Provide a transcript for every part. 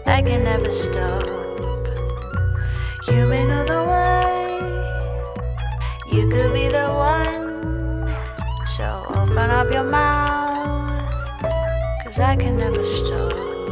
I can never stop. You may know the way, you could be the one. So open up your mouth, 'cause I can never stop.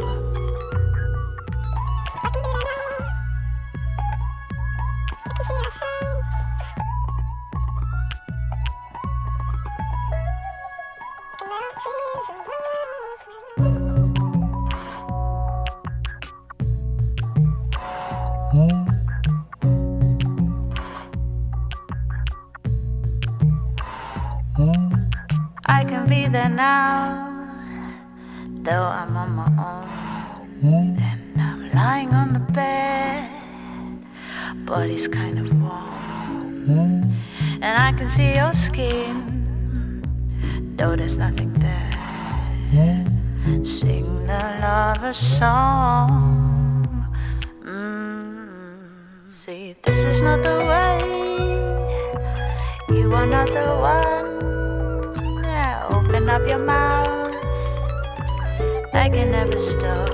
I can be there now, though I'm on my own. And I'm lying on the bed, body's kind of warm. And I can see your skin, though there's nothing there. Sing the lover song. See, this is not the way. You are not the one. Open up your mouth, I can never stop.